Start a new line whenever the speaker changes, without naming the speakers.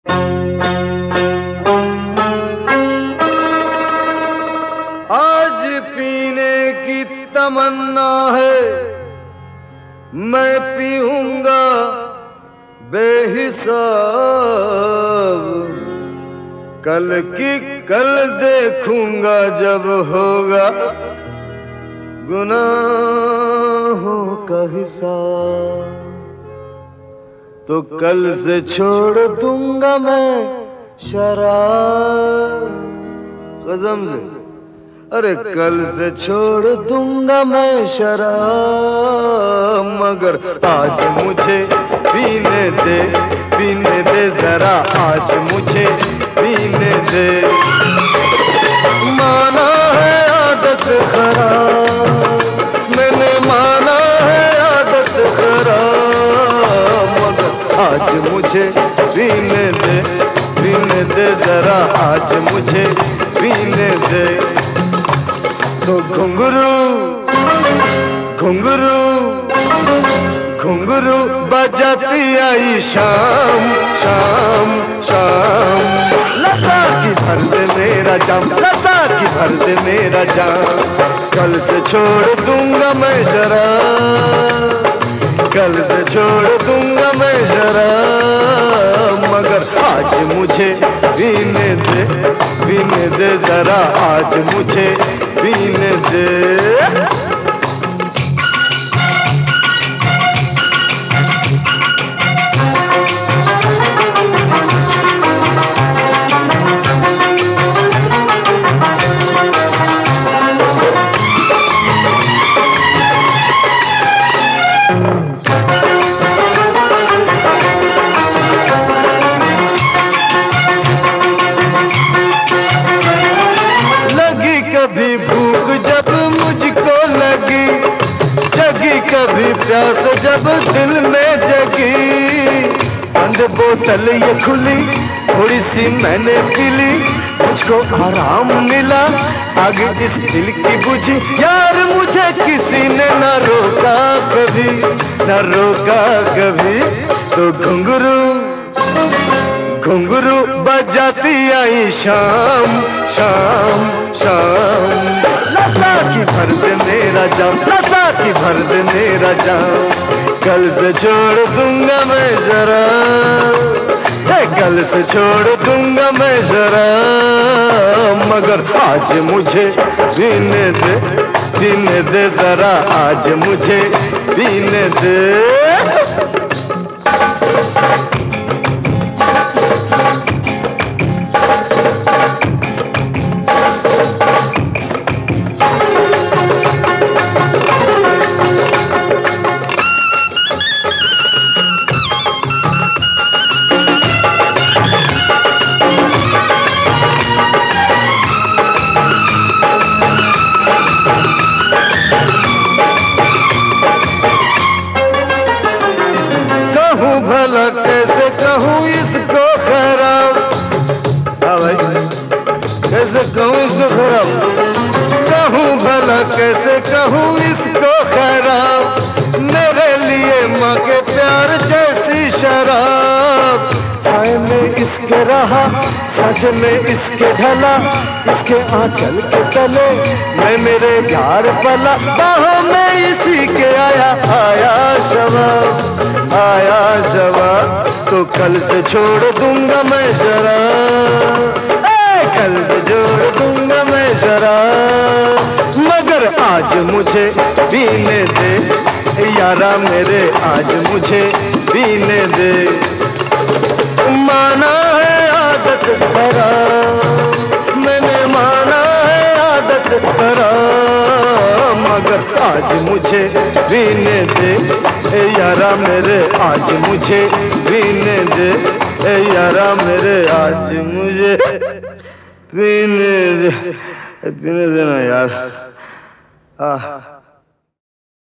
आज पीने की तमन्ना है, मैं पीऊंगा बेहिसाब। कल की कल देखूंगा जब होगा गुनाहों का हिसाब। तो कल से छोड़ दूंगा मैं शराब। कसम से, अरे कल से छोड़ दूंगा मैं शराब। मगर आज मुझे पीने दे जरा, आज मुझे पीने दे। माना है आदत खराब, मैंने माना है आदत खराब। मगर आज मुझे पीने दे जरा, आज मुझे पीने दे। तो घुंघरू घुंघरू घुंघरू बजाती आई शाम शाम शाम। लता की भर दे मेरा जाम, लता की भर दे मेरा जाम। कल से छोड़ दूंगा मैं शराब, कल से छोड़ दूंगा मैं शराब। मगर आज मुझे पीने दे जरा, आज मुझे पीने दे। कभी भूख जब मुझको लगी, जगी कभी प्यास जब दिल में जगी। बंद बोतल ये खुली, थोड़ी सी मैंने पी ली। मुझको आराम मिला, आग इस दिल की बुझी। यार मुझे किसी ने न रोका कभी, न रोका कभी। तो घुंघरू घुंघरू बजाती आई शाम शाम शाम। लता की भर दे मेरा जाम, लता की भर दे मेरा जाम। कल से छोड़ दूंगा मैं शराब, कल से छोड़ दूंगा मैं शराब। मगर आज मुझे पीने दे जरा, आज मुझे पीने दे। भला कैसे कहूँ इसको खराब, भाई कैसे कहूँ इसको खराब। कहूँ भला कैसे कहूँ इसको खराब। मेरे लिए माँ के प्यार जैसी शराब। साए में इसके रहा, सच में इसके ढला। इसके आंचल के तले मैं मेरे प्यार पला। बाहों में इसी के आया आया शबाब, आया शबाब। तो कल से छोड़ दूंगा मैं शराब, कल से छोड़ दूंगा मैं शराब। मगर आज मुझे पीने दे यारा मेरे, आज मुझे पीने दे। माना है आदत खराब, मैंने माना है आदत खराब। मगर आज मुझे पीने दे यारा मेरे, आज मुझे पीने दे यारा मेरे, आज मुझे पीने देना यार।